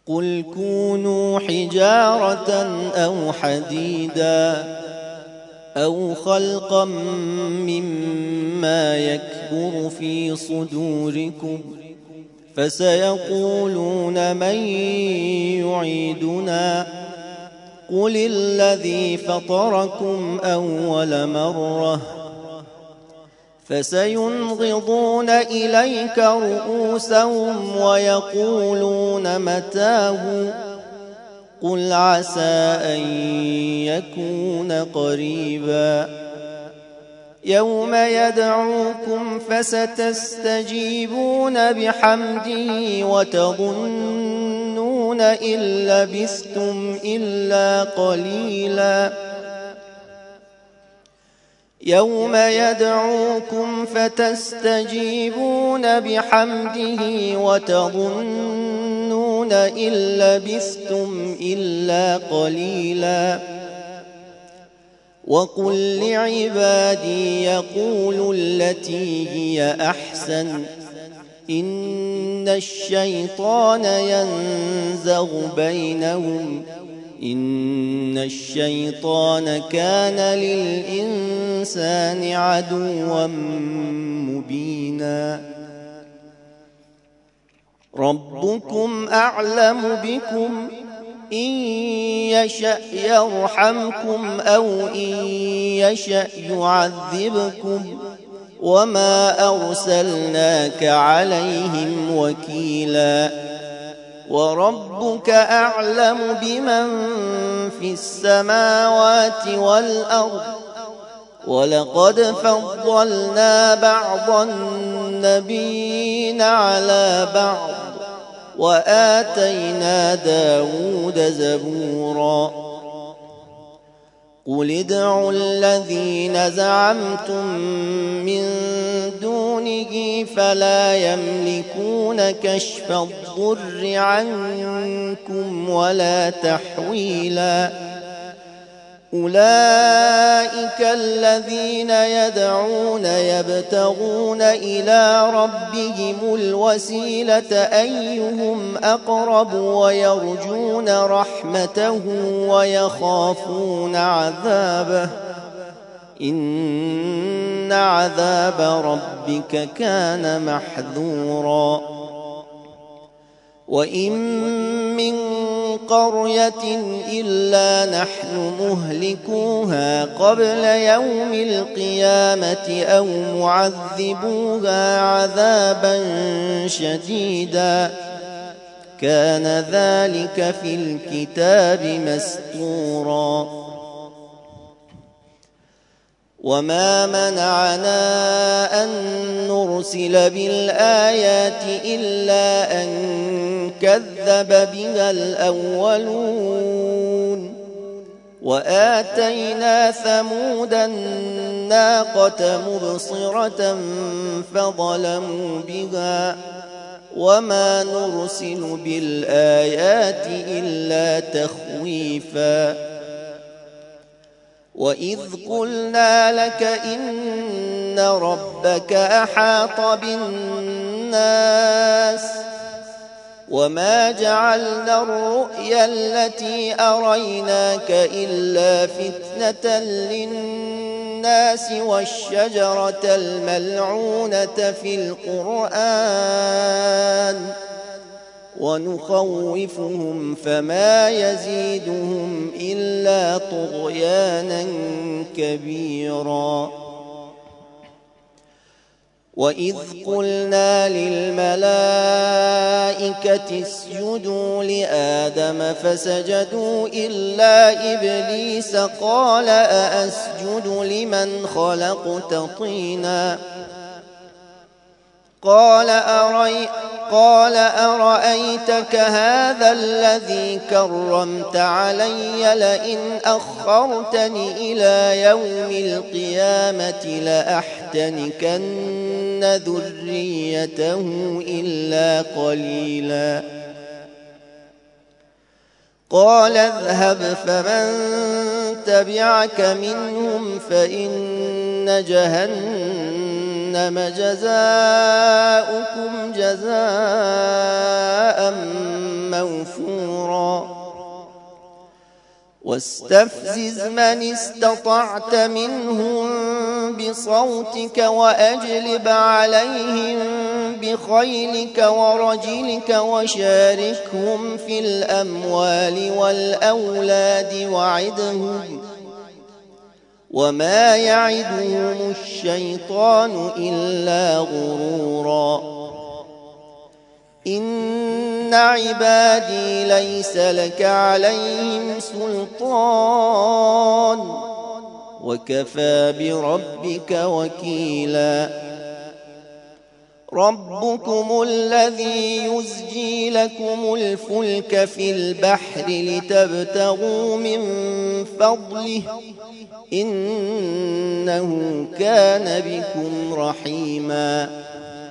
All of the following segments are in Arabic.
قل كونوا حجارة أو حديدا أو خلقا مما يكبر في صدوركم فسيقولون من يعيدنا قل الذي فطركم أول مرة فسينغضون إليك رؤوسهم ويقولون متاه قل عسى أن يكون قريبا يوم يدعوكم فستستجيبون بحمده وتظنون إن لبثتم إلا قليلا يوم يدعوكم فتستجيبون بحمده وتظنون إن لبثتم إلا قليلا وقل لعبادي يقولوا التي هي أحسن إن الشيطان ينزغ بينهم إن الشيطان كان للإنسان عدوا مبينا ربكم أعلم بكم إن يشأ يرحمكم أو إن يشأ يعذبكم وما أرسلناك عليهم وكيلا وربك أعلم بمن في السماوات والأرض ولقد فضلنا بعض النبيين على بعض وآتينا داود زبورا قل ادعوا الذين زعمتم من دونه فلا يملكون كشف الضر عنكم ولا تحويلا أولئك الذين يدعون يبتغون إلى ربهم الوسيلة أيهم أقرب ويرجون رحمته ويخافون عذابه إن عذاب ربك كان محذورا وإن من قرية إلا نحن مهلكوها قبل يوم القيامة أو معذبوها عذابا شديدا كان ذلك في الكتاب مسطورا وما منعنا أن نرسل بالآيات إلا أن كذب بها الأولون وآتينا ثمود الناقة مبصرة فظلموا بها وما نرسل بالآيات إلا تخويفا وإذ قلنا لك إن ربك أحاط بالناس وما جعلنا الرؤيا التي أريناك إلا فتنة للناس والشجرة الملعونة في القرآن ونخوفهم فما يزيدهم إلا طغيانا كبيرا وإذ قلنا للملائكة اسجدوا لآدم فسجدوا إلا إبليس قال أأسجد لمن خلقت طينا قال أرأيتك هذا الذي كرمت علي لئن أخرتني إلى يوم القيامة لأحتنكن ذريته إلا قليلا قال اذهب فمن تبعك منهم فإن جهنم جزاؤكم جزاء موفورا واستفزز من استطعت منهم بصوتك وأجلب عليهم بخيلك ورجلك وشاركهم في الأموال والأولاد وعدهم وما يعدهم الشيطان إلا غرورا إن عبادي ليس لك عليهم سلطان وكفى بربك وكيلا ربكم الذي يزجي لكم الفلك في البحر لتبتغوا من فضله إنه كان بكم رحيما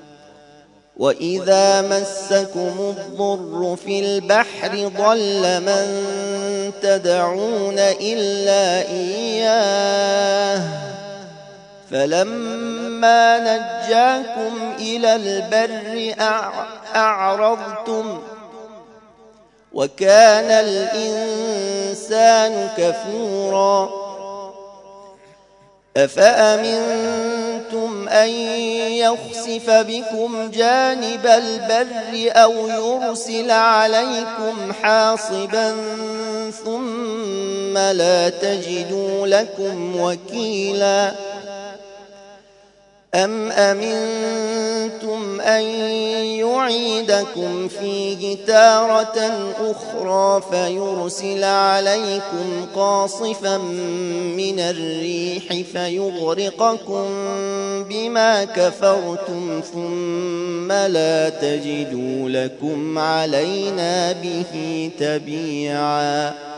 وإذا مسكم الضر في البحر ضل من تدعون إلا إياه فلما نجاكم إلى البر أعرضتم وكان الإنسان كفورا أفأمنتم أن يخسف بكم جانب البر أو يرسل عليكم حاصبا ثم لا تجدوا لكم وكيلا أم أمنتم أن يعيدكم فيه تارة أخرى فيرسل عليكم قاصفا من الريح فيغرقكم بما كفرتم ثم لا تجدوا لكم علينا به تبيعا